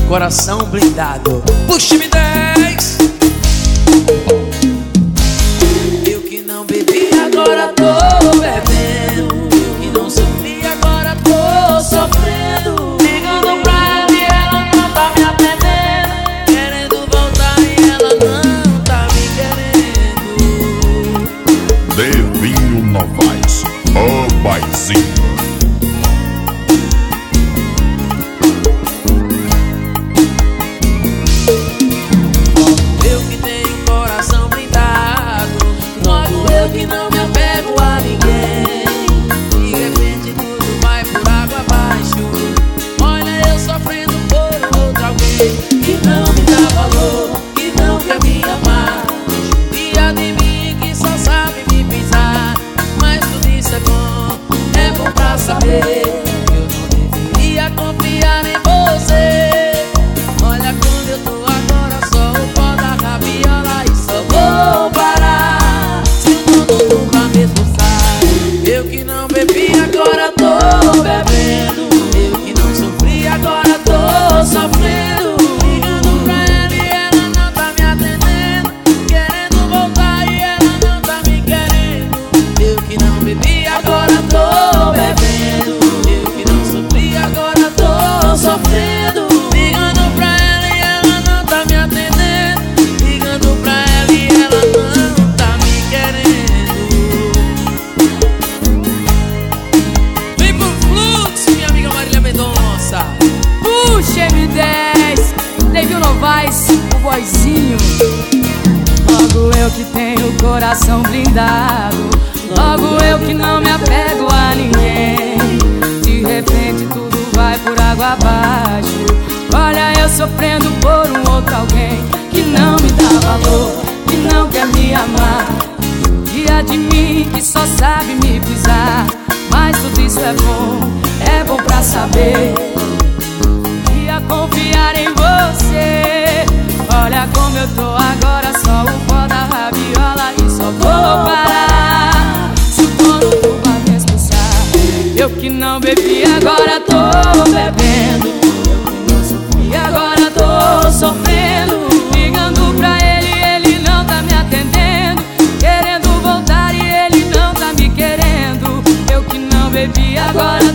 coração blindado. Puxa-me 10. Eu que não bebi, agora tô bebendo. Eu que não sofri, agora tô sofrendo. Ligando pra ela e ela não tá me atendendo. Querendo voltar e ela não tá me querendo. Devinho Novaes, o Baizinho. Que não me apego a ninguém. De repente tudo vai por água abaixo. Olha eu sofrendo por outro alguém que não me dá valor, que não quer me amar. Dia de mim que só sabe me pisar. Mas tudo isso é bom pra saber. Eu não deveria confiar em você. Olha quando eu tô agora, só o pó da rabiola e só vou parar. Eu que não bebi, agora tô bebendo. Eu que não sofri, agora tô sofrendo. Ligando pra ela e ela não tá me atendendo. Querendo voltar e ela não tá me querendo. Eu que não bebi, agora tô bebendo. Eu que não sofri, agora tô sofrendo. Ligando pra ela e ela não tá me atendendo. Ligando pra ela e ela não tá me querendo. Puxa M10, Devinho Novaes, o Boizinho. Logo eu que tenho o coração blindado. Logo eu que não me apego a ninguém. De repente tudo vai por água abaixo. Olha eu sofrendo por um outro alguém que não me dá valor, que não quer me amar. Dia de mim que só sabe me pisar. Mas tudo isso é bom pra saber. Ia confiar em você. Olha como eu tô agora, só o pó da rabiola e só vou parar se o dono do bar me expulsar. Eu que não bebi, agora tô bebendo. Eu que não sofri, agora tô sofrendo. Ligando pra ele não tá me atendendo. Querendo voltar e ele não tá me querendo. Eu que não bebi, agora